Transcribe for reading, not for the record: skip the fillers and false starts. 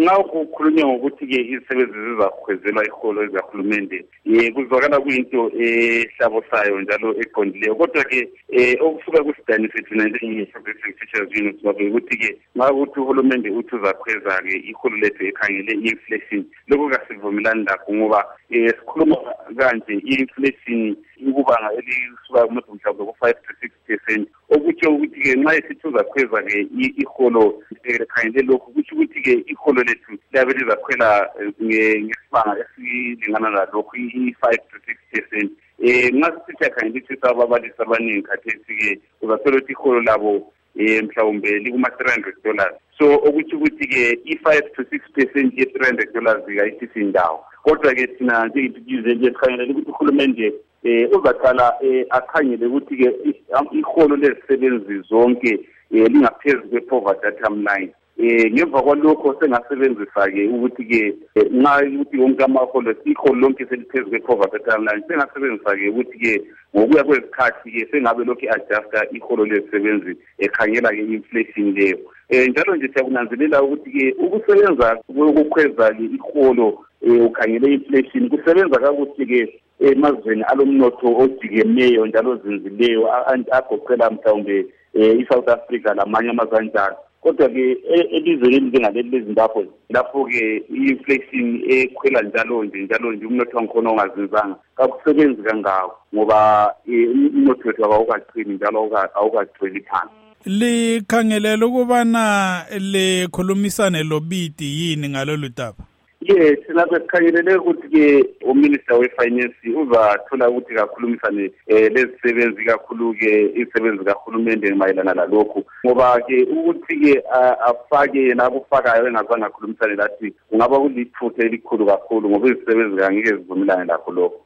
Nxa kukhulunywa ngokuthi-ke izisebenzi zizakhwezelwa iholo ezikahulumende kuzwakala kuyinto ehlabosayo njalo eqondileyo kodwa-ke okusuka kusidanise thina njenge-Progressive Teachers Union sibabe ukuthi-ke nxa kuthi uhulumende uthi uzakhweza-ke iholo lethu ekhangele i-inflation lokho kasivumelani lakho ngoba sikhuluma kanje i-inflation ukubanga elisuka mhlawumbe ku-5 to 6%, okutsho ukuthi-ke nxa esithi uzakhweza-ke iholo ekhangele lokhu kutsho ukuthi-ke iholo lethu liyabe lizakhwela ngesibanga esilingana nalokhu i-5 to 6%. Nxa sisithi akhangele ukuthi ababalisi abaningi khathesi-ke uzathola ukuthi iholo labo mhlawumbe likuma-$300, so okutsho ukuthi-ke i-5 to 6% ye-$300 kayithi indawo. Kodwa-ke thina njengey'thutyuze nje sikhangelele ukuthi uhulumende uzaqala akhangele ukuthi-ke iholo lezisebenzi zonke lingaphezu kwe-poverty atom line. Ngemva kwalokho sengasebenzisa-ke ukuthi-ke nxa ukuthi wonke iholo lonke seliphezu kwe-poverty atom line, sengasebenzisa-ke ukuthi-ke ngokuya kwezikhathi-ke sengabe lokhu adjusta iholo lezisebenzi ekhangela-ke i-inflation leyo. Njalo nje siyakunanzelela ukuthi-ke ukusebenza kokukhweza-ke iholo ukhangele i-inflation kusebenza kakuhle-ke emazweni alomnotho ojikemeyo njalo ozinzileyo agoqela mhlawumbe i-South Africa lamanye amazwe anjalo. Kodwa-ke elizweni elinjengaleli leZimbabwe lapho-ke i-inflation ekhwela njalo nje umnotho wangikhona ongazinzanga kakusebenzi kangako ngoba umnotho wethu awukaqini njalo awukagcweli phansi. Likhangelela ukubana likhulumisane lobidi yini ngalolu daba? Yes, lapha sikhangelele ukuthi-ke uMinister we-Finance uzathola ukuthi kakhulumisane lezisebenzi kakhulu-ke izisebenzi kahulumende mayelana lalokhu ngoba-ke ukuthi-ke afake yena akufakayo engazange akhulumisane lathi kungaba kuliphutha elikhulu kakhulu ngoba izisebenzi angeke zivumelane lakho lokho.